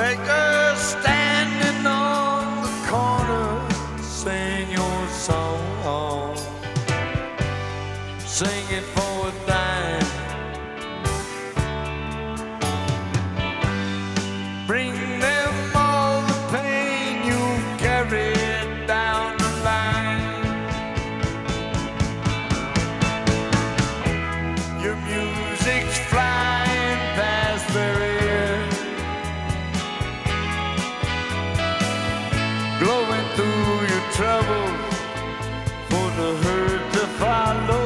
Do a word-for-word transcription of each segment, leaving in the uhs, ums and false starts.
Beggar standing on the corner, sing your song, sing it for a dime. Bring them all the pain you carried down the line. Your music's flying past their ears, blowing through your troubles for the hurt to follow.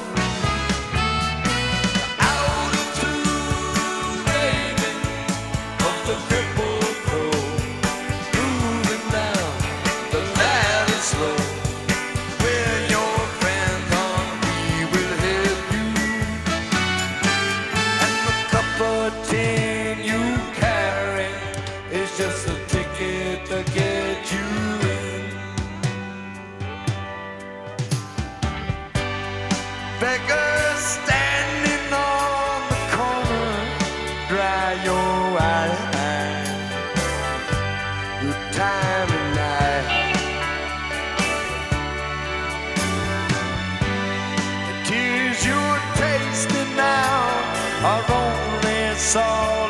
Out into the raven of the crippled crow, moving down the ladder slow, where your friends on me will help you, and the cup of tin you carry is just a ticket to get you in. Beggar standing on the corner, dry your eyes, your time of night. The tears you're tasting now are only salt